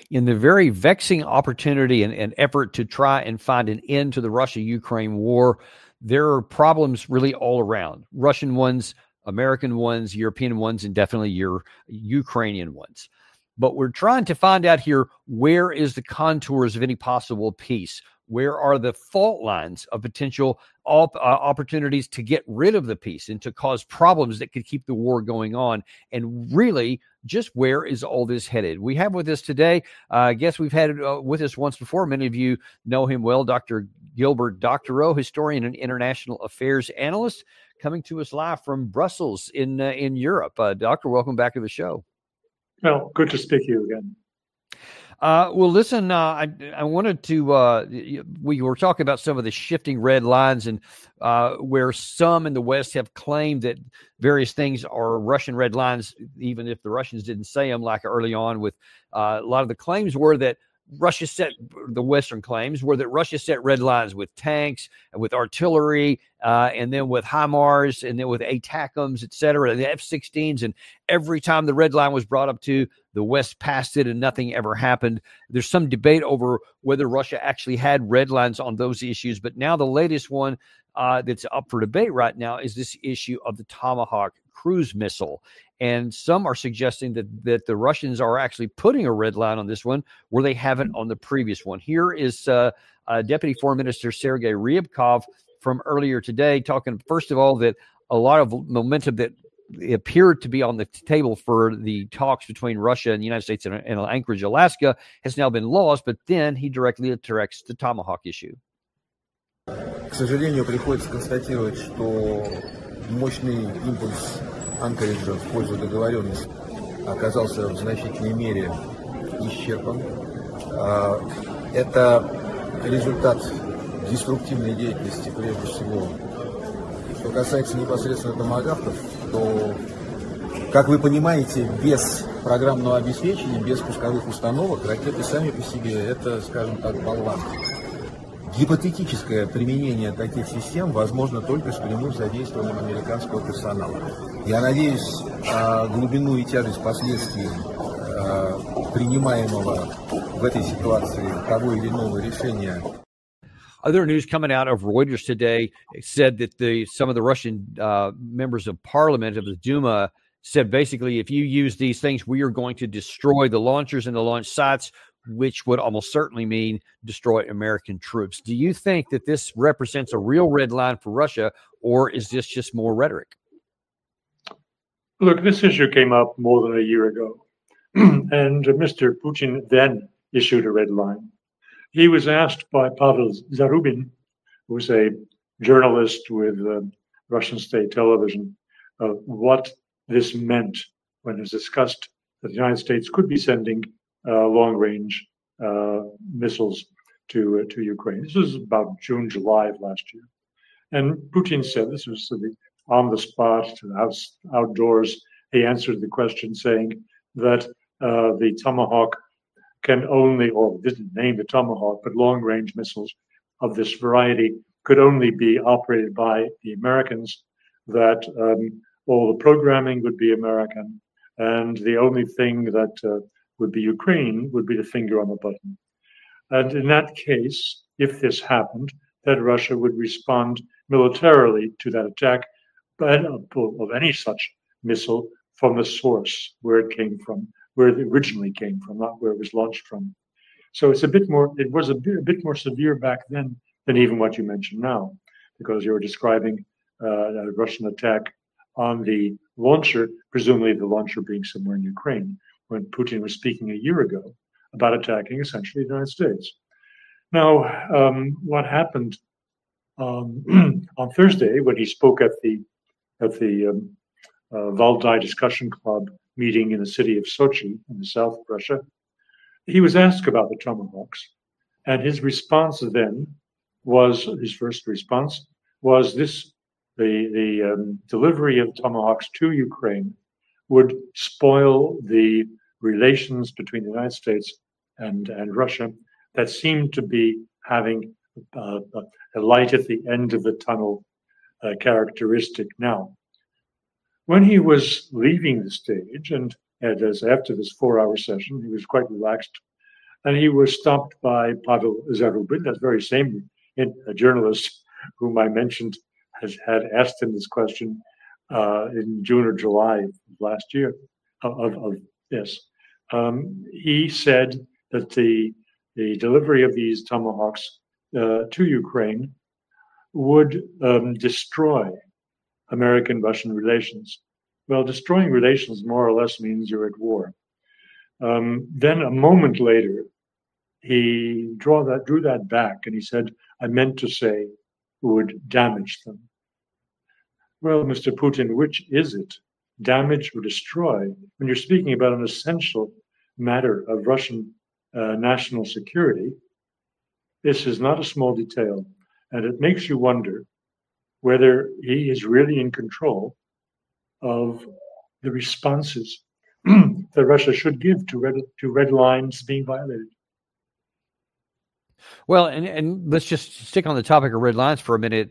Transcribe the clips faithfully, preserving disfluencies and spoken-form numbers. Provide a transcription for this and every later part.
in the very vexing opportunity and, and effort to try and find an end to the Russia-Ukraine war, there are problems really all around. Russian ones, American ones, European ones, and definitely your Ukrainian ones. But we're trying to find out here, where is the contours of any possible peace? Where are the fault lines of potential op- uh, opportunities to get rid of the peace and to cause problems that could keep the war going on? And really, just where is all this headed? We have with us today, uh, I guess we've had uh, with us once before. Many of you know him well, Doctor Gilbert Doctorow, historian and international affairs analyst, coming to us live from Brussels in uh, in Europe. Uh, doctor, welcome back to the show. Well, good to speak to you again. Uh, well, listen, uh, I, I wanted to, uh, we were talking about some of the shifting red lines and uh, where some in the West have claimed that various things are Russian red lines, even if the Russians didn't say them, like early on with uh, a lot of the claims were that Russia set, the Western claims were that Russia set red lines with tanks and with artillery, uh, and then with HIMARS, and then with ATACMS, et cetera, the F sixteens. And every time the red line was brought up to, the West passed it and nothing ever happened. There's some debate over whether Russia actually had red lines on those issues. But now the latest one uh, that's up for debate right now is this issue of the Tomahawk cruise missile. And some are suggesting that that the Russians are actually putting a red line on this one where they haven't on the previous one. Here is uh, uh, Deputy Foreign Minister Sergei Ryabkov from earlier today, talking, first of all, that a lot of momentum that appeared to be on the table for the talks between Russia and the United States and, and Anchorage, Alaska, has now been lost. But then he directly addressed the Tomahawk issue. К сожалению, приходится констатировать, что мощный импульс Анкориджа в пользу договоренности оказался в значительной мере исчерпан. Это результат деструктивной деятельности, прежде всего. Что касается непосредственно томагавков, то, как вы понимаете, без программного обеспечения, без пусковых установок, ракеты сами по себе – это, скажем так, болванки. Гипотетическое применение таких систем возможно только с прямым задействованием американского персонала. Я надеюсь, глубину и тяжесть последствий принимаемого в этой ситуации того или иного решения. Other news coming out of Reuters today said that the some of the Russian uh, members of parliament of the Duma said basically, if you use these things, we are going to destroy the launchers and the launch sites, which would almost certainly mean destroy American troops. Do you think that this represents a real red line for Russia, or is this just more rhetoric? Look, this issue came up more than a year ago, and Mister Putin then issued a red line. He was asked by Pavel Zarubin, who was a journalist with uh, Russian state television, uh, what this meant when it was discussed that the United States could be sending uh, long-range uh, missiles to uh, to Ukraine. This was about June, July of last year. And Putin said, this was the, on the spot, house, outdoors, he answered the question saying that uh, the Tomahawk can only, or didn't name the Tomahawk, but long-range missiles of this variety could only be operated by the Americans, that um, all the programming would be American, and the only thing that uh, would be Ukraine would be the finger on the button. And in that case, if this happened, that Russia would respond militarily to that attack, but of, of any such missile from the source where it came from, where it originally came from, not where it was launched from. So it's a bit more, it was a bit, a bit more severe back then than even what you mentioned now, because you were describing uh, a Russian attack on the launcher, presumably the launcher being somewhere in Ukraine, when Putin was speaking a year ago about attacking essentially the United States. Now, um, what happened um, on Thursday when he spoke at the at the um, uh, Valdai Discussion Club meeting in the city of Sochi in the south of Russia, he was asked about the Tomahawks, and his response then was, his first response was this: the the um, delivery of Tomahawks to Ukraine would spoil the relations between the United States and, and Russia that seemed to be having uh, a light at the end of the tunnel uh, characteristic. Now, when he was leaving the stage, and, and as after this four-hour session, he was quite relaxed And he was stopped by Pavel Zarubin, that very same a journalist whom I mentioned has had asked him this question uh, in June or July of last year. Of, of, of this, um, he said that the the delivery of these tomahawks uh, to Ukraine would um, destroy American-Russian relations. Well, destroying relations more or less means you're at war. Um, then a moment later, he draw that, drew that back and he said, I meant to say would damage them. Well, Mister Putin, which is it? Damage or destroy? When you're speaking about an essential matter of Russian uh, national security, this is not a small detail. And it makes you wonder whether he is really in control of the responses that Russia should give to red, to red lines being violated. Well, and, and let's just stick on the topic of red lines for a minute.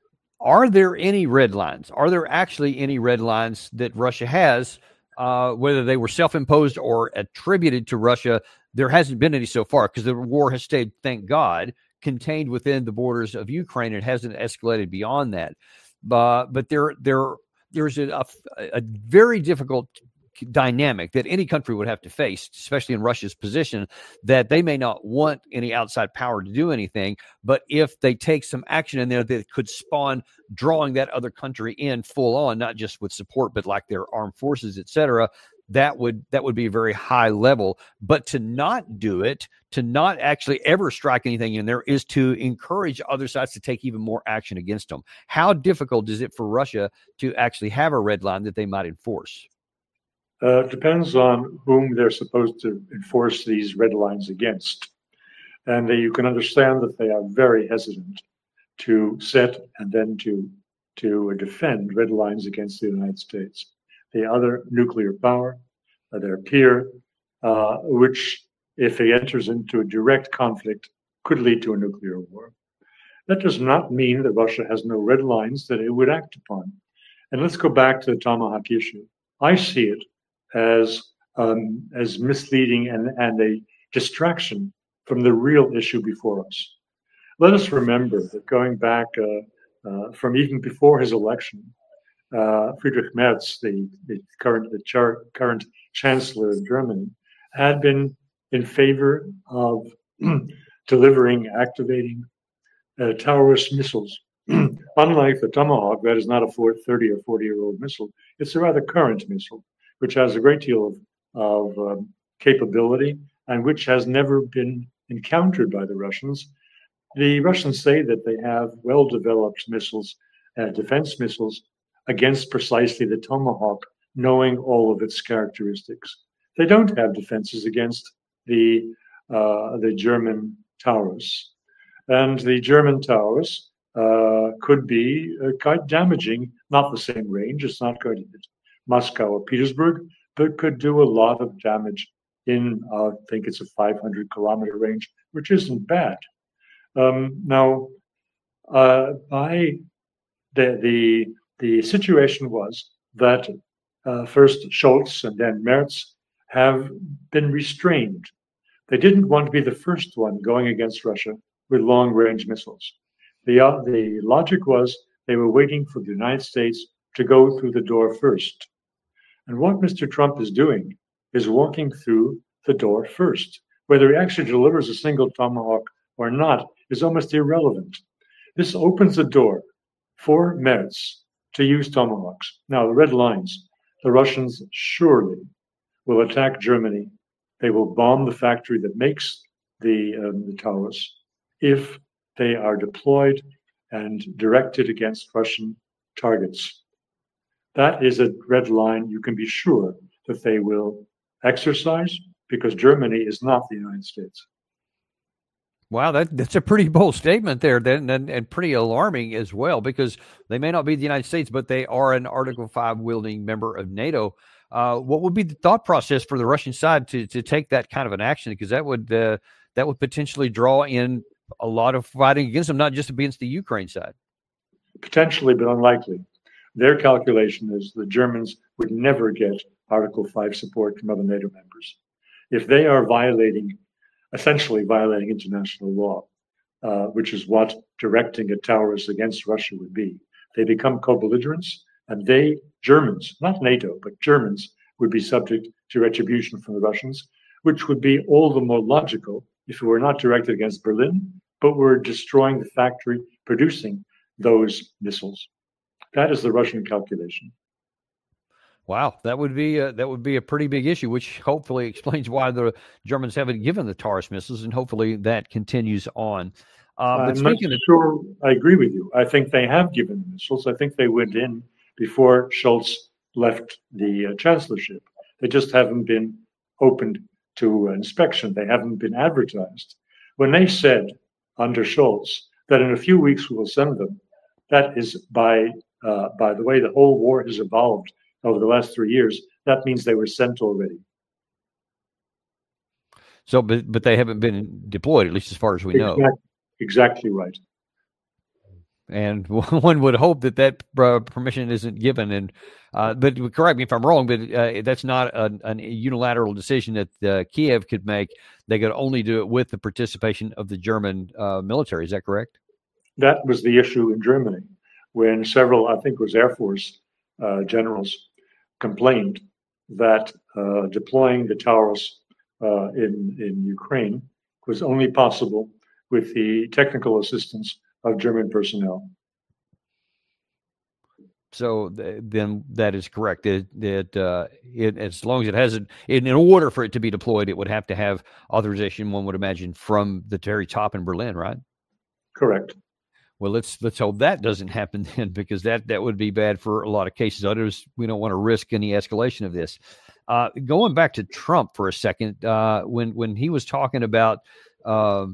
Are there any red lines? Are there actually any red lines that Russia has, uh, whether they were self-imposed or attributed to Russia? There hasn't been any so far because the war has stayed, thank God, contained within the borders of Ukraine. It hasn't escalated beyond that. Uh, but there, there, there's a, a, a very difficult dynamic that any country would have to face, especially in Russia's position, that they may not want any outside power to do anything, but if they take some action in there that could spawn drawing that other country in full on, not just with support, but like their armed forces, et cetera, that would that would be a very high level. But to not do it, to not actually ever strike anything in there, is to encourage other sides to take even more action against them. How difficult is it for Russia to actually have a red line that they might enforce? Uh, depends on whom they're supposed to enforce these red lines against. And uh, you can understand that they are very hesitant to set and then to, to defend red lines against the United States. The other nuclear power, uh, their peer, uh, which, if it enters into a direct conflict, could lead to a nuclear war. That does not mean that Russia has no red lines that it would act upon. And let's go back to the Tomahawk issue. I see it as um, as misleading and, and a distraction from the real issue before us. Let us remember that going back uh, uh, from even before his election, uh, Friedrich Merz, the, the current the char- current chancellor of Germany, had been in favor of delivering, activating uh, Taurus missiles. Unlike the Tomahawk, that is not a thirty or forty year old missile, it's a rather current missile, which has a great deal of, of um, capability and which has never been encountered by the Russians. The Russians say that they have well-developed missiles, uh, defense missiles, against precisely the Tomahawk, knowing all of its characteristics. They don't have defenses against the, uh, the German Taurus. And the German Taurus uh, could be uh, quite damaging, not the same range, it's not going to hit Moscow or Petersburg, but could do a lot of damage in, uh, I think it's a five hundred kilometer range, which isn't bad. Um, now, uh, by the, the, the situation was that uh, first Scholz and then Merz have been restrained. They didn't want to be the first one going against Russia with long-range missiles. The, uh, the logic was they were waiting for the United States to go through the door first. And what Mister Trump is doing is walking through the door first. Whether he actually delivers a single Tomahawk or not is almost irrelevant. This opens the door for Merz to use Tomahawks. Now, the red lines, the Russians surely will attack Germany. They will bomb the factory that makes the, um, the Taurus if they are deployed and directed against Russian targets. That is a red line you can be sure that they will exercise, because Germany is not the United States. Wow, that, that's a pretty bold statement there, then, and, and pretty alarming as well, because they may not be the United States, but they are an Article five wielding member of NATO. Uh, what would be the thought process for the Russian side to to take that kind of an action? Because that would uh, that would potentially draw in a lot of fighting against them, not just against the Ukraine side. Potentially, but unlikely. Their calculation is the Germans would never get Article five support from other NATO members. If they are violating essentially violating international law, uh, which is what directing a terrorist against Russia would be. They become co-belligerents, and they, Germans, not NATO, but Germans, would be subject to retribution from the Russians, which would be all the more logical if it were not directed against Berlin, but were destroying the factory producing those missiles. That is the Russian calculation. Wow, that would be a, that would be a pretty big issue, which hopefully explains why the Germans haven't given the Taurus missiles, and hopefully that continues on. Uh, but I'm speaking not of, sure I agree with you. I think they have given the missiles. I think they went in before Scholz left the uh, chancellorship. They just haven't been opened to inspection. They haven't been advertised. When they said under Scholz that in a few weeks we will send them, that is by uh, by the way the whole war has evolved over the last three years. That means they were sent already. So, but but they haven't been deployed, at least as far as we exactly, know. Exactly right. And one would hope that that uh, permission isn't given. And uh, but correct me if I'm wrong, but uh, that's not a, a unilateral decision that uh, Kiev could make. They could only do it with the participation of the German uh, military. Is that correct? That was the issue in Germany when several, I think it was Air Force uh, generals, complained that uh, deploying the Taurus uh, in, in Ukraine was only possible with the technical assistance of German personnel. So th- then that is correct. It, it, uh, it, as long as it hasn't, in, in order for it to be deployed, it would have to have authorization, one would imagine, from the very top in Berlin, right? Correct. Well, let's let's hope that doesn't happen then, because that, that would be bad for a lot of cases. Others, we don't want to risk any escalation of this. Uh, going back to Trump for a second, uh, when when he was talking about uh,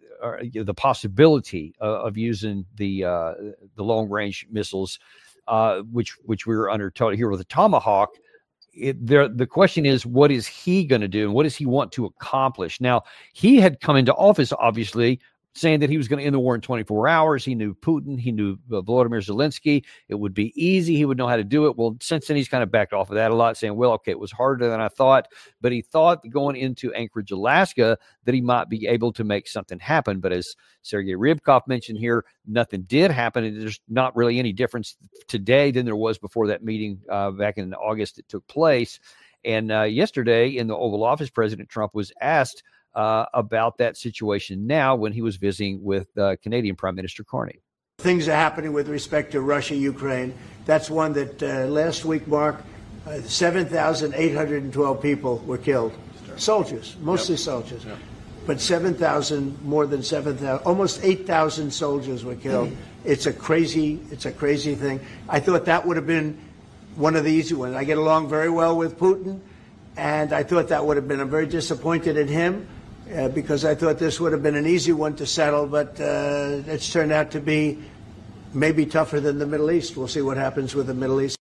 the possibility of, of using the uh, the long range missiles, uh, which which we were under told here with the Tomahawk. It, there, the question is, what is he going to do, and what does he want to accomplish? Now, he had come into office, obviously, saying that he was going to end the war in twenty-four hours. He knew Putin. He knew uh, Volodymyr Zelensky. It would be easy. He would know how to do it. Well, since then, he's kind of backed off of that a lot, saying, well, okay, it was harder than I thought. But he thought going into Anchorage, Alaska, that he might be able to make something happen. But as Sergei Rybkov mentioned here, nothing did happen. And there's not really any difference today than there was before that meeting uh, back in August that took place. And uh, yesterday in the Oval Office, President Trump was asked Uh, about that situation now when he was visiting with uh, Canadian Prime Minister Carney. Things are happening with respect to Russia, Ukraine. That's one that uh, last week, Mark, uh, seven thousand eight hundred twelve people were killed. Soldiers, mostly yep. soldiers. Yep. But seven thousand, more than seven thousand, almost eight thousand soldiers were killed. Mm-hmm. It's a crazy, it's a crazy thing. I thought that would have been one of the easy ones. I get along very well with Putin, and I thought that would have been, I'm very disappointed in him. Uh, because I thought this would have been an easy one to settle, but uh, it's turned out to be maybe tougher than the Middle East. We'll see what happens with the Middle East.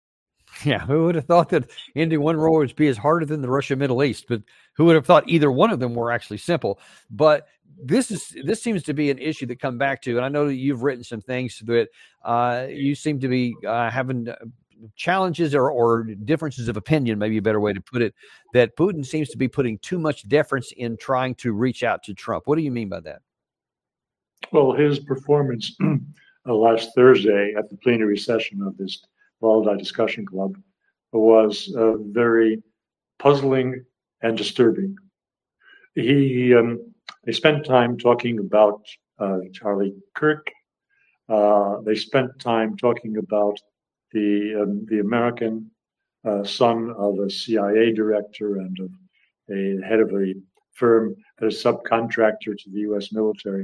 Yeah, who would have thought that ending one war would be as harder than the Russia-Middle East? But who would have thought either one of them were actually simple? But this is this seems to be an issue that come back to, and I know that you've written some things that uh, you seem to be uh, having challenges or, or differences of opinion, maybe a better way to put it, that Putin seems to be putting too much deference in trying to reach out to Trump. What do you mean by that? Well, his performance uh, last Thursday at the plenary session of this Valdai Discussion Club was uh, very puzzling and disturbing. He um, they spent time talking about uh, Charlie Kirk. Uh, they spent time talking about the um, the American uh, son of a C I A director and of a head of a firm that is subcontractor to the U S military,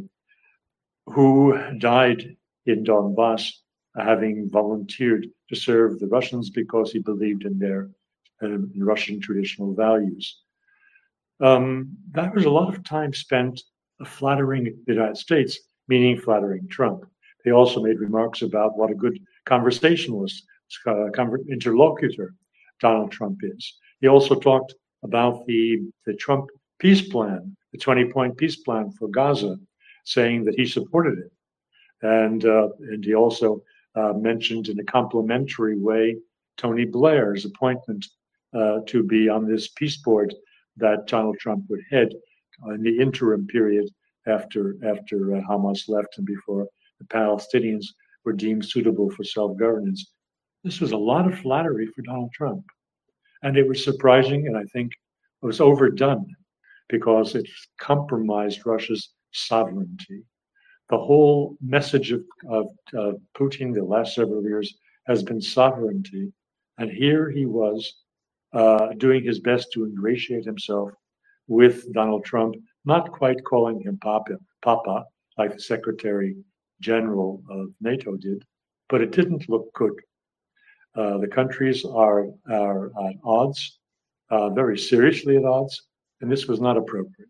who died in Donbass, having volunteered to serve the Russians because he believed in their uh, in Russian traditional values. Um, that was a lot of time spent flattering the United States, meaning flattering Trump. They also made remarks about what a good conversationalist, uh, interlocutor Donald Trump is. He also talked about the, the Trump peace plan, the twenty-point peace plan for Gaza, saying that he supported it. And, uh, and he also uh, mentioned in a complimentary way Tony Blair's appointment uh, to be on this peace board that Donald Trump would head in the interim period after after uh, Hamas left and before the Palestinians were deemed suitable for self-governance. This was a lot of flattery for Donald Trump. And it was surprising, and I think it was overdone because it compromised Russia's sovereignty. The whole message of, of, of Putin the last several years has been sovereignty. And here he was uh, doing his best to ingratiate himself with Donald Trump, not quite calling him Papa, Papa like the Secretary General of NATO did, but it didn't look good. Uh, the countries are, are at odds, uh, very seriously at odds, and this was not appropriate.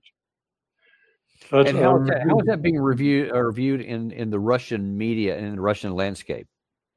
But, and how, um, is that, how is that being reviewed or viewed in, in the Russian media and in the Russian landscape?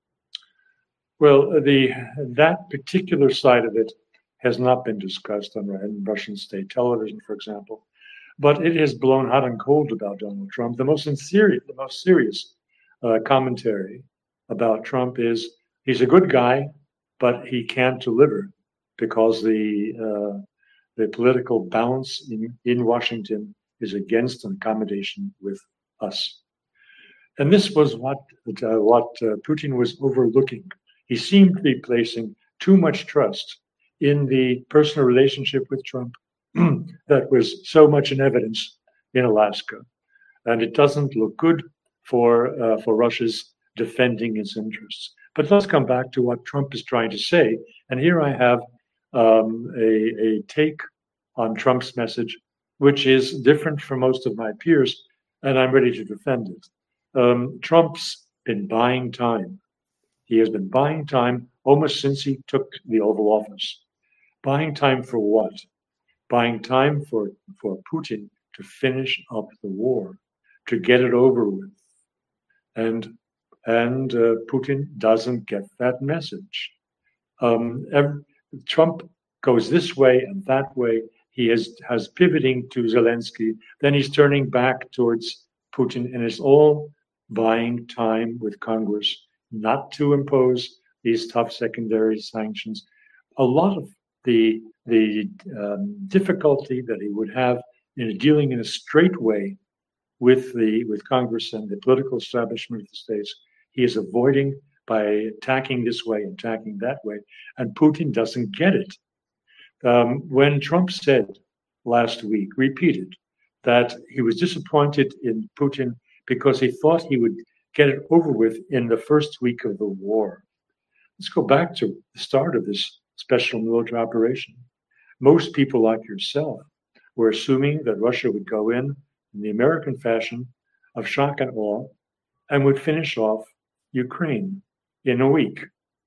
Well, the that particular side of it has not been discussed on in Russian state television, for example, but it has blown hot and cold about Donald Trump. The most sincere, the most serious uh, commentary about Trump is he's a good guy, but he can't deliver because the uh, the political balance in, in Washington is against an accommodation with us. And this was what uh, what uh, Putin was overlooking. He seemed to be placing too much trust in the personal relationship with Trump that was so much in evidence in Alaska. And it doesn't look good for uh, for Russia's defending its interests. But let's come back to what Trump is trying to say. And here I have um, a, a take on Trump's message, which is different from most of my peers, and I'm ready to defend it. Um, Trump's been buying time. He has been buying time almost since he took the Oval Office. Buying time for what? Buying time for, for Putin to finish up the war, to get it over with. And, and uh, Putin doesn't get that message. Um, every, Trump goes this way and that way. He has, has pivoting to Zelensky. Then he's turning back towards Putin, and it's all buying time with Congress not to impose these tough secondary sanctions. A lot of the the um, difficulty that he would have in dealing in a straight way with the with Congress and the political establishment of the states, he is avoiding by attacking this way, attacking that way, and Putin doesn't get it. Um, when Trump said last week, repeated, that he was disappointed in Putin because he thought he would get it over with in the first week of the war. Let's go back to the start of this special military operation. Most people like yourself were assuming that Russia would go in in the American fashion of shock and awe and would finish off Ukraine in a week.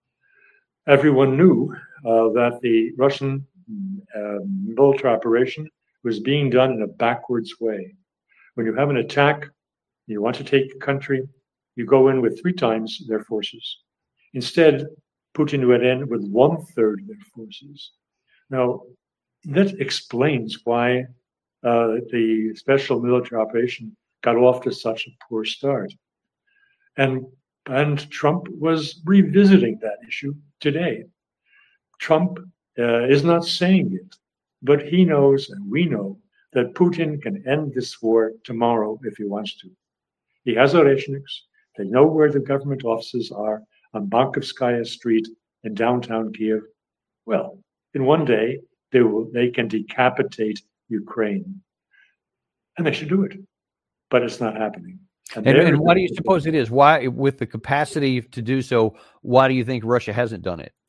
Everyone knew uh, that the Russian uh, military operation was being done in a backwards way. When you have an attack, you want to take a country, you go in with three times their forces. Instead, Putin went in with one third of their forces. Now, that explains why uh, the special military operation got off to such a poor start. And, and Trump was revisiting that issue today. Trump uh, is not saying it, but he knows, and we know, that Putin can end this war tomorrow if he wants to. He has Oreshniks. They know where the government offices are on Bankovskaya Street in downtown Kiev. Well, in one day, they will they can decapitate Ukraine. And they should do it. But it's not happening. And, and, and why do you suppose it is? Why, with the capacity to do so, why do you think Russia hasn't done it?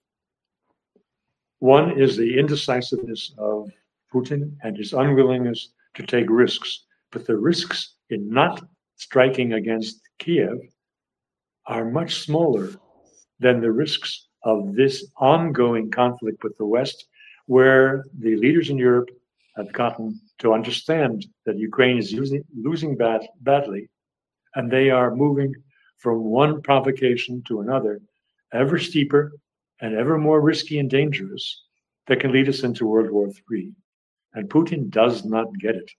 One is the indecisiveness of Putin and his unwillingness to take risks. But the risks in not striking against Kiev are much smaller than the risks of this ongoing conflict with the West, where the leaders in Europe have gotten to understand that Ukraine is using, losing bad, badly, and they are moving from one provocation to another, ever steeper and ever more risky and dangerous, that can lead us into World War Three. And Putin does not get it.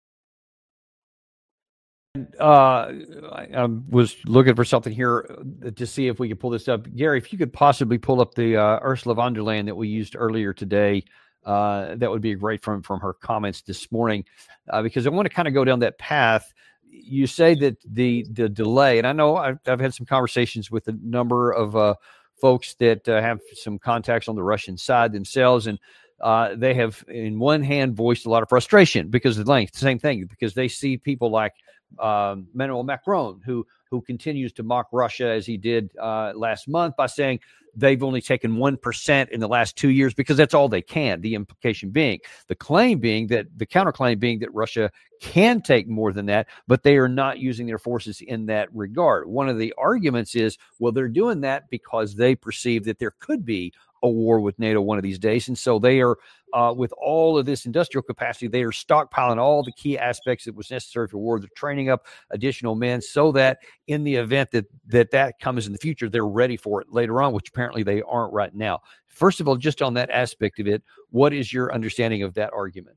Uh, I, I was looking for something here to see if we could pull this up. Gary, if you could possibly pull up the uh, Ursula von der Leyen that we used earlier today Uh, that would be great from, from her comments this morning, uh, because I want to kind of go down that path. You say that the the delay, and I know I've, I've had some conversations with a number of uh, folks that uh, have some contacts on the Russian side themselves, and uh, they have, in one hand, voiced a lot of frustration because of the length. Same thing, because they see people like um, Emmanuel Macron, who who continues to mock Russia as he did uh, last month by saying they've only taken one percent in the last two years because that's all they can. The implication being, the claim being that the counterclaim being that Russia can take more than that, but they are not using their forces in that regard. One of the arguments is, well, they're doing that because they perceive that there could be a war with NATO one of these days. And so they are, uh, with all of this industrial capacity, they are stockpiling all the key aspects that was necessary for war. They're training up additional men so that in the event that that, that comes in the future, they're ready for it later on, which apparently they aren't right now. First of all, just on that aspect of it, what is your understanding of that argument?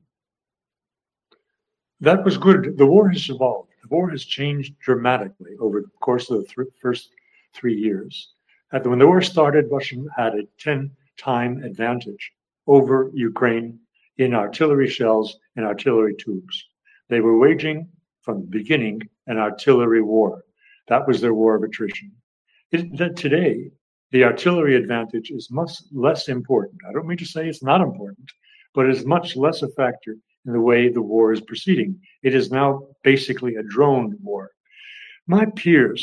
That was good. The war has evolved. The war has changed dramatically over the course of the th- first three years. At the, when the war started, Russia had a ten-time advantage over Ukraine in artillery shells and artillery tubes. They were waging, from the beginning, an artillery war. That was their war of attrition. It, that today, the artillery advantage is much less important. I don't mean to say it's not important, but it is much less a factor in the way the war is proceeding. It is now basically a drone war. My peers,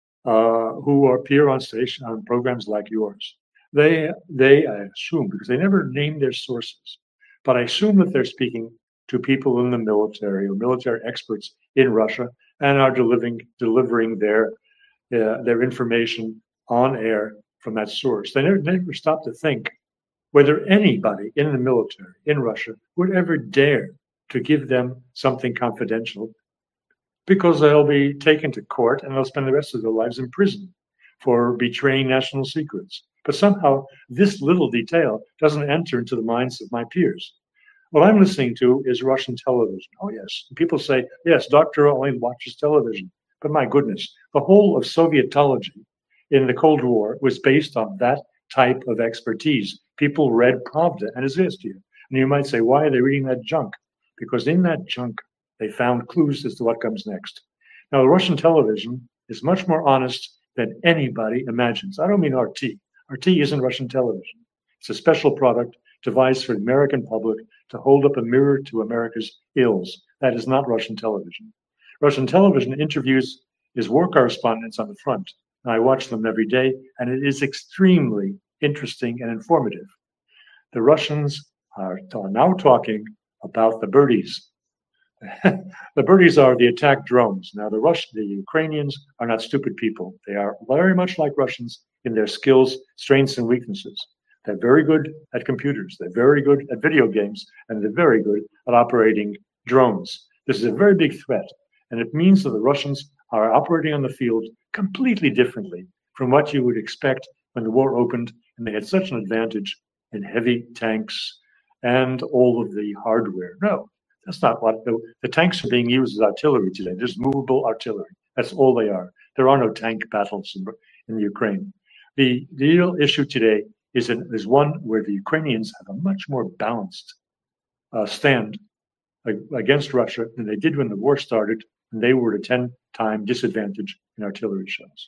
Uh, who appear on station on programs like yours, they they I assume, because they never name their sources, but I assume that they're speaking to people in the military or military experts in Russia and are delivering delivering their uh, their information on air from that source. They never never stop to think whether anybody in the military in Russia would ever dare to give them something confidential, because they'll be taken to court and they'll spend the rest of their lives in prison for betraying national secrets. But somehow this little detail doesn't enter into the minds of my peers. What I'm listening to is Russian television. Oh, yes. People say, yes, Doctor only watches television. But my goodness, the whole of Sovietology in the Cold War was based on that type of expertise. People read Pravda and Izvestia. And you might say, why are they reading that junk? Because in that junk, they found clues as to what comes next. Now, Russian television is much more honest than anybody imagines. I don't mean R T. R T isn't Russian television. It's a special product devised for the American public to hold up a mirror to America's ills. That is not Russian television. Russian television interviews its war correspondents on the front. And I watch them every day, and it is extremely interesting and informative. The Russians are, are now talking about the birdies. The birdies are the attack drones. Now, the Russian, the Ukrainians are not stupid people. They are very much like Russians in their skills, strengths, and weaknesses. They're very good at computers. They're very good at video games, and they're very good at operating drones. This is a very big threat, and it means that the Russians are operating on the field completely differently from what you would expect when the war opened, and they had such an advantage in heavy tanks and all of the hardware. No. That's not what the, the tanks are being used as artillery today. There's movable artillery. That's all they are. There are no tank battles in, in the Ukraine. The, the real issue today is, an, is one where the Ukrainians have a much more balanced uh, stand against Russia than they did when the war started, and they were at a ten-time disadvantage in artillery shells.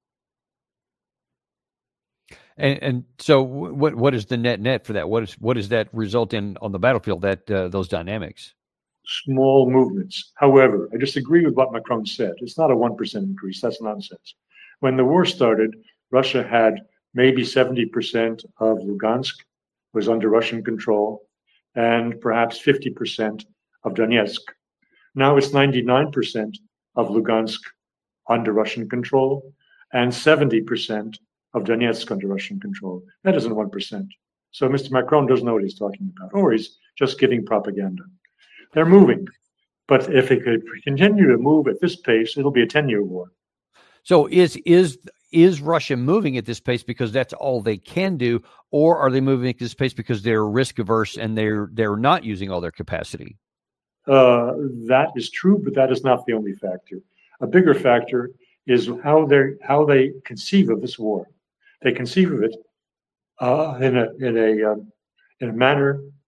And, and so, what what is the net net for that? What is what does that result in on the battlefield? That uh, those dynamics. Small movements. However, I disagree with what Macron said. It's not a one percent increase. That's nonsense. When the war started, Russia had maybe seventy percent of Lugansk was under Russian control, and perhaps fifty percent of Donetsk. Now it's ninety-nine percent of Lugansk under Russian control, and seventy percent of Donetsk under Russian control. That isn't one percent. So Mister Macron doesn't know what he's talking about, or he's just giving propaganda. They're moving, but if it could continue to move at this pace, it'll be a ten-year war. So is is is Russia moving at this pace because that's all they can do, or are they moving at this pace because they're risk averse and they're they're not using all their capacity? Uh, that is true, but that is not the only factor. A bigger factor is how they how they conceive of this war. They conceive of it uh, in a in a um, in a manner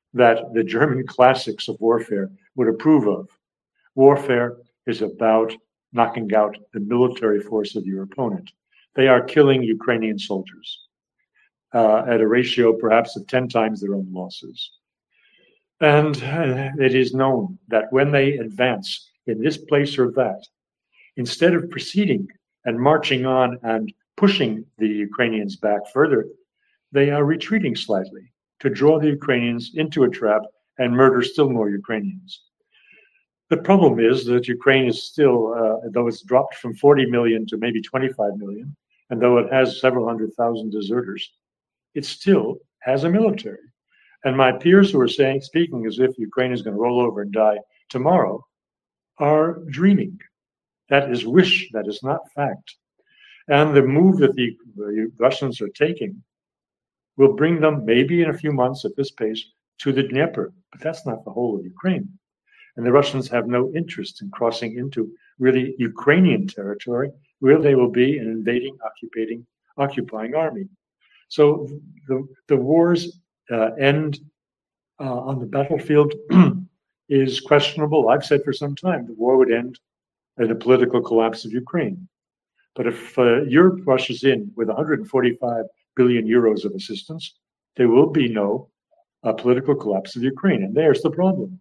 that the German classics of warfare would approve of. Warfare is about knocking out the military force of your opponent. They are killing Ukrainian soldiers uh, at a ratio perhaps of ten times their own losses. And uh, it is known that when they advance in this place or that, instead of proceeding and marching on and pushing the Ukrainians back further, they are retreating slightly to draw the Ukrainians into a trap and murder still more Ukrainians. The problem is that Ukraine is still, uh, though it's dropped from forty million to maybe twenty-five million, and though it has several hundred thousand deserters, it still has a military. And my peers who are saying, speaking as if Ukraine is going to roll over and die tomorrow, are dreaming. That is wish, that is not fact. And the move that the, the Russians are taking will bring them, maybe in a few months at this pace, to the Dnieper. But that's not the whole of Ukraine. And the Russians have no interest in crossing into really Ukrainian territory, where they will be an invading, occupying, occupying army. So the, the war's uh, end uh, on the battlefield is questionable. I've said for some time the war would end in the political collapse of Ukraine. But if uh, Europe rushes in with one hundred forty-five billion euros of assistance, there will be no uh, political collapse of Ukraine. And there's the problem.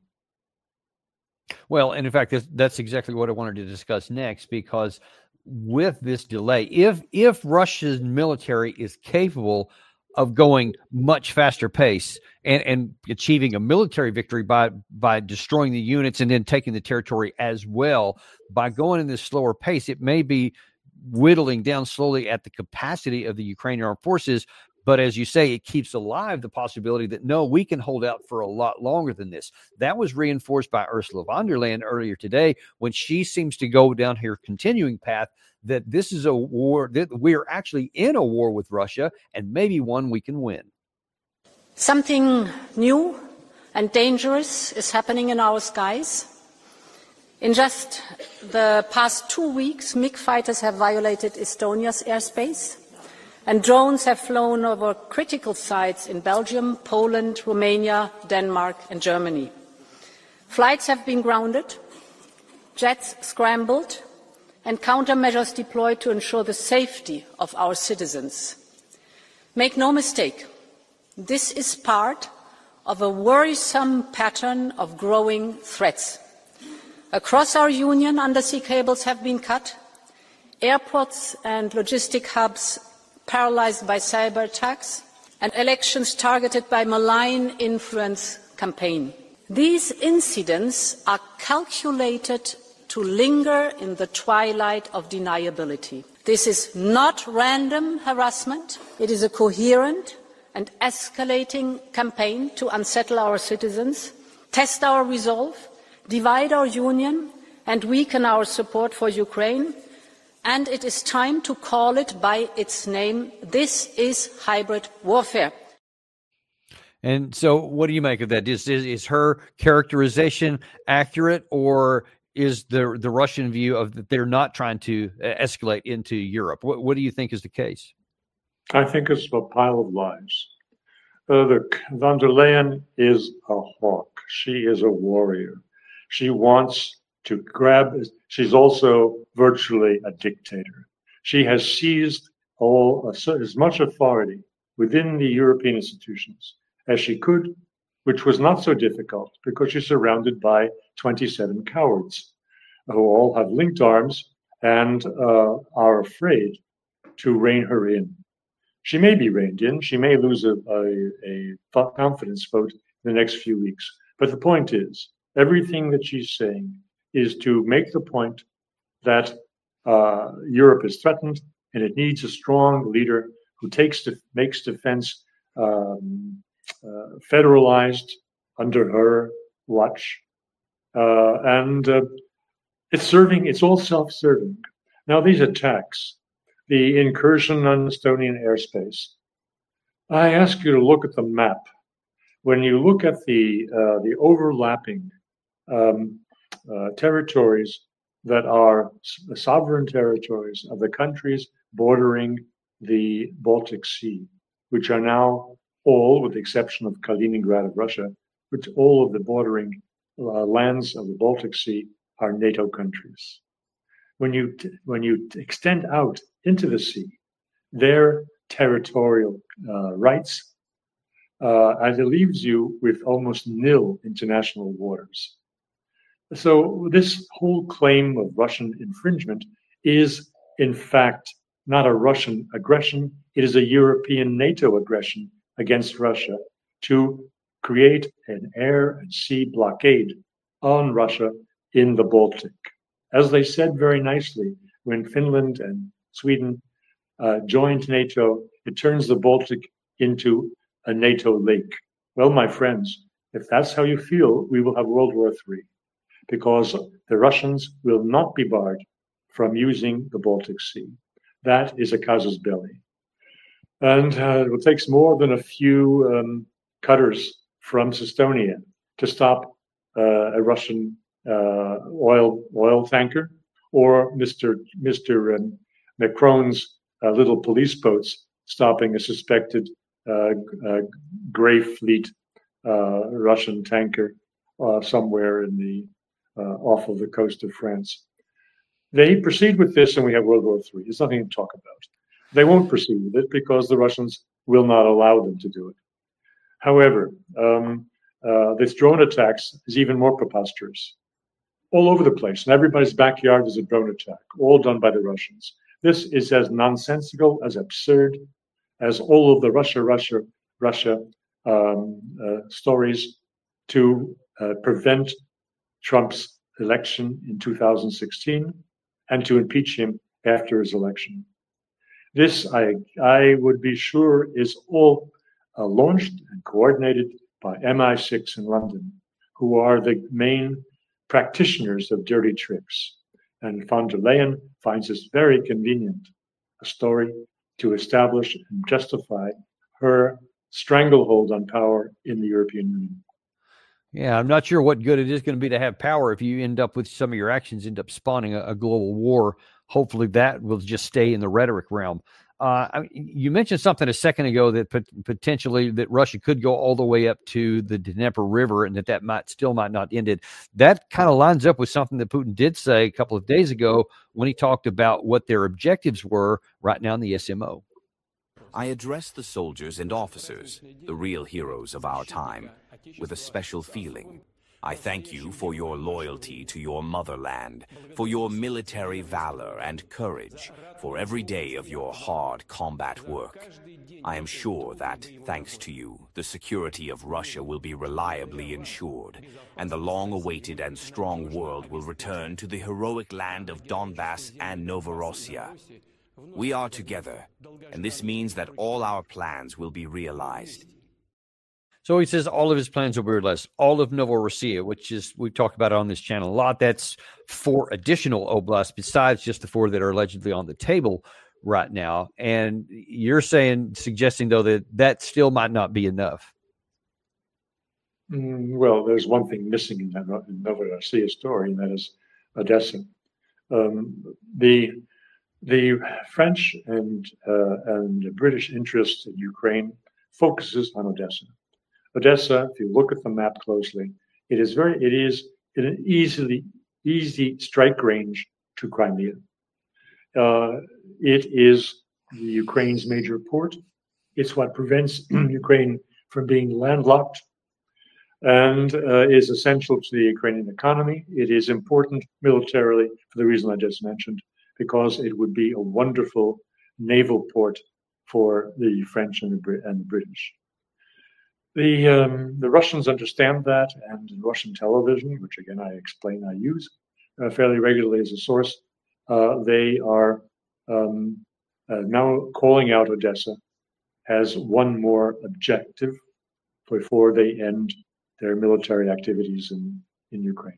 Well, and in fact, that's, that's exactly what I wanted to discuss next, because with this delay, if if Russia's military is capable of going much faster pace and, and achieving a military victory by by destroying the units and then taking the territory as well, by going in this slower pace, it may be whittling down slowly at the capacity of the Ukrainian armed forces. But as you say, it keeps alive the possibility that, no, we can hold out for a lot longer than this. That was reinforced by Ursula von der Leyen earlier today, when she seems to go down her continuing path that this is a war, that we're actually in a war with Russia, and maybe one we can win. Something new and dangerous is happening in our skies. In just the past two weeks, MiG fighters have violated Estonia's airspace, and drones have flown over critical sites in Belgium, Poland, Romania, Denmark, and Germany. Flights have been grounded, jets scrambled, and countermeasures deployed to ensure the safety of our citizens. Make no mistake, this is part of a worrisome pattern of growing threats. Across our Union, undersea cables have been cut, airports and logistic hubs paralysed by cyber attacks, and elections targeted by malign influence campaign. These incidents are calculated to linger in the twilight of deniability. This is not random harassment. It is a coherent and escalating campaign to unsettle our citizens, test our resolve, divide our Union, and weaken our support for Ukraine. And it is time to call it by its name. This is hybrid warfare. And so what do you make of that? Is, is, is her characterization accurate, or is the the Russian view of that they're not trying to escalate into Europe? What, what do you think is the case? I think it's a pile of lies. Uh, the, von der Leyen is a hawk. She is a warrior. She wants to grab, she's also virtually a dictator. She has seized all as much authority within the European institutions as she could, which was not so difficult because she's surrounded by twenty-seven cowards who all have linked arms and uh, are afraid to rein her in. She may be reined in. She may lose a, a, a confidence vote in the next few weeks. But the point is, everything that she's saying is to make the point that uh, Europe is threatened and it needs a strong leader who takes to, makes defense um, uh, federalized under her watch. Uh, and uh, it's serving, it's all self-serving. Now, these attacks, the incursion on Estonian airspace, I ask you to look at the map. When you look at the, uh, the overlapping um, Uh, territories that are sovereign territories of the countries bordering the Baltic Sea, which are now all, with the exception of Kaliningrad of Russia, which all of the bordering uh, lands of the Baltic Sea are NATO countries. When you when you extend out into the sea, their territorial uh, rights, uh, and it leaves you with almost nil international waters. So this whole claim of Russian infringement is, in fact, not a Russian aggression. It is a European NATO aggression against Russia to create an air and sea blockade on Russia in the Baltic. As they said very nicely, when Finland and Sweden uh, joined NATO, it turns the Baltic into a NATO lake. Well, my friends, if that's how you feel, we will have World War Three, because the Russians will not be barred from using the Baltic Sea. That is a casus belli. And uh, it takes more than a few um, cutters from Estonia to stop uh, a Russian uh, oil oil tanker, or Mister Mister Um, Macron's uh, little police boats stopping a suspected uh, uh, gray fleet uh, Russian tanker uh, somewhere in the uh, off of the coast of France. They proceed with this, and we have World War Three. There's nothing to talk about. They won't proceed with it because the Russians will not allow them to do it. However, um, uh, this drone attacks is even more preposterous. All over the place, in everybody's backyard is a drone attack, all done by the Russians. This is as nonsensical, as absurd as all of the Russia, Russia, Russia um, uh, stories to uh, prevent Trump's election in two thousand sixteen and to impeach him after his election. This, I, I would be sure, is all uh, launched and coordinated by M I six in London, who are the main practitioners of dirty tricks. And von der Leyen finds this very convenient, a story to establish and justify her stranglehold on power in the European Union. Yeah, I'm not sure what good it is going to be to have power if you end up with some of your actions end up spawning a, a global war. Hopefully that will just stay in the rhetoric realm. Uh, I mean, you mentioned something a second ago that pot- potentially that Russia could go all the way up to the Dnieper River and that that might still might not end it. That kind of lines up with something that Putin did say a couple of days ago when he talked about what their objectives were right now in the S M O. I address the soldiers and officers, the real heroes of our time, with a special feeling. I thank you for your loyalty to your motherland, for your military valor and courage, for every day of your hard combat work. I am sure that, thanks to you, the security of Russia will be reliably ensured, and the long-awaited and strong world will return to the heroic land of Donbass and Novorossiya. We are together, and this means that all our plans will be realized. So he says all of his plans will be realized. All of Novorossiya, which is, we've talked about it on this channel a lot, that's four additional oblasts besides just the four that are allegedly on the table right now. And you're saying, suggesting, though, that that still might not be enough. Mm, well, there's one thing missing in that Novorossiya story, and that is Odessa. Um, the the French and uh, and the British interest in Ukraine focuses on Odessa. Odessa, if you look at the map closely, it is very, it is in an easily, easy strike range to Crimea. Uh, it is the Ukraine's major port. It's what prevents Ukraine from being landlocked and uh, is essential to the Ukrainian economy. It is important militarily for the reason I just mentioned, because it would be a wonderful naval port for the French and the, and the British. The um, the Russians understand that, and in Russian television, which again I explain I use uh, fairly regularly as a source, uh, they are um, uh, now calling out Odessa as one more objective before they end their military activities in, in Ukraine.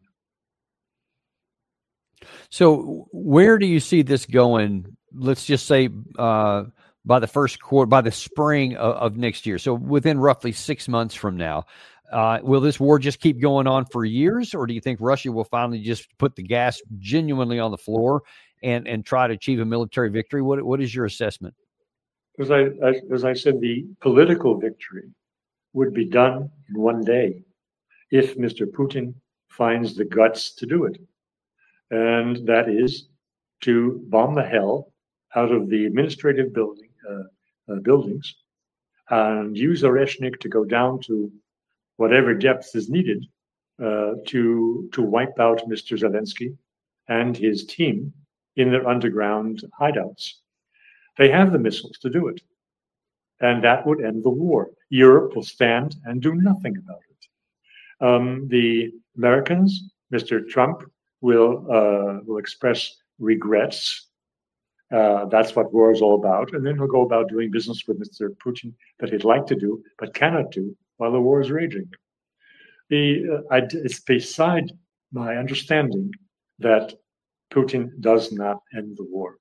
So where do you see this going? Let's just say uh, by the first quarter, by the spring of, of next year. So within roughly six months from now, uh, will this war just keep going on for years, or do you think Russia will finally just put the gas genuinely on the floor and, and try to achieve a military victory? What what is your assessment? As I, as I said, the political victory would be done in one day if Mister Putin finds the guts to do it. And that is to bomb the hell out of the administrative building, uh, uh, buildings and use Oreshnik to go down to whatever depth is needed uh, to, to wipe out Mister Zelensky and his team in their underground hideouts. They have the missiles to do it. And that would end the war. Europe will stand and do nothing about it. Um, the Americans, Mister Trump, will uh, will express regrets. Uh, that's what war is all about. And then he'll go about doing business with Mister Putin that he'd like to do, but cannot do while the war is raging. The, uh, I, it's beside my understanding that Putin does not end the war.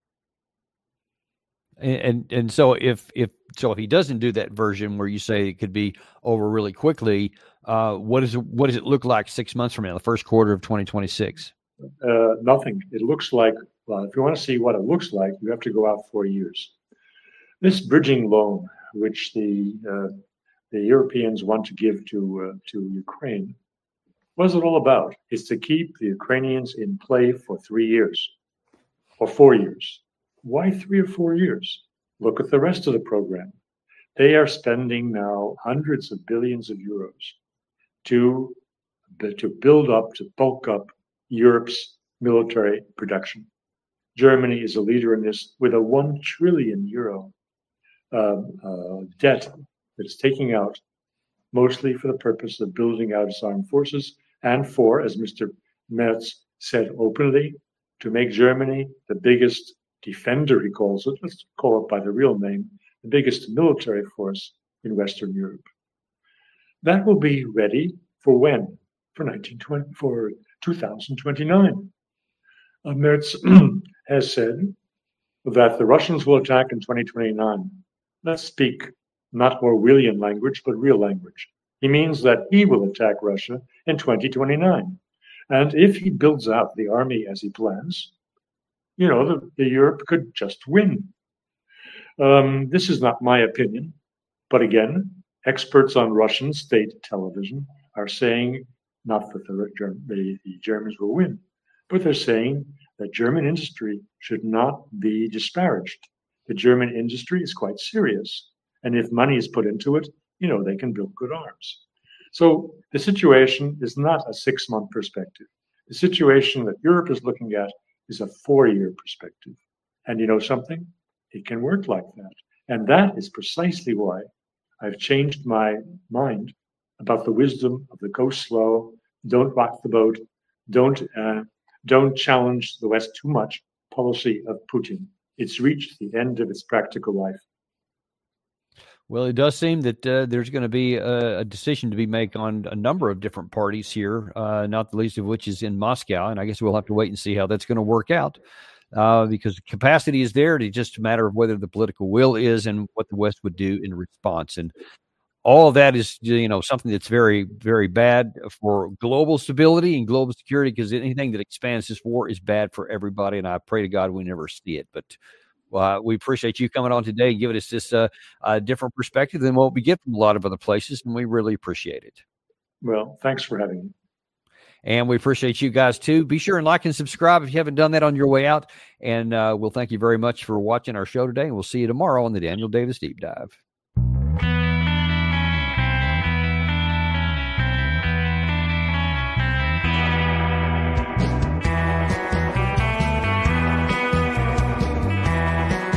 And, and and so if if so if he doesn't do that version where you say it could be over really quickly, uh, what is it, what does it look like six months from now, the first quarter of twenty twenty-six? Uh, nothing. It looks like, well, if you want to see what it looks like, you have to go out four years. This bridging loan, which the uh, the Europeans want to give to uh, to Ukraine, what is it all about? It's to keep the Ukrainians in play for three years or four years. Why three or four years? Look at the rest of the program. They are spending now hundreds of billions of euros to, to build up, to bulk up Europe's military production. Germany is a leader in this with a one trillion euro uh, uh, debt that it's taking out, mostly for the purpose of building out its armed forces and for, as Mister Merz said openly, to make Germany the biggest defender, he calls it, let's call it by the real name, the biggest military force in Western Europe. That will be ready for when? For nineteen twenty, for two thousand twenty-nine. Uh, Merz has said that the Russians will attack in twenty twenty-nine. Let's speak not Orwellian language, but real language. He means that he will attack Russia in twenty twenty-nine. And if he builds out the army as he plans, you know, the, the Europe could just win. Um, this is not my opinion, but again, experts on Russian state television are saying not that the, the, the Germans will win, but they're saying that German industry should not be disparaged. The German industry is quite serious, and if money is put into it, you know, they can build good arms. So the situation is not a six-month perspective. The situation that Europe is looking at is a four-year perspective. And you know something? It can work like that. And that is precisely why I've changed my mind about the wisdom of the go slow, don't rock the boat, don't uh, don't challenge the West too much policy of Putin. It's reached the end of its practical life. Well, it does seem that uh, there's going to be a, a decision to be made on a number of different parties here, uh, not the least of which is in Moscow. And I guess we'll have to wait and see how that's going to work out uh, because the capacity is there. It's just a matter of whether the political will is and what the West would do in response. And all of that is, you know, something that's very, very bad for global stability and global security, because anything that expands this war is bad for everybody. And I pray to God we never see it. But Uh, we appreciate you coming on today and giving us this uh, uh, different perspective than what we get from a lot of other places, and we really appreciate it. Well, thanks for having me. And we appreciate you guys, too. Be sure and like and subscribe if you haven't done that on your way out, and uh, we'll thank you very much for watching our show today, and we'll see you tomorrow on the Daniel Davis Deep Dive.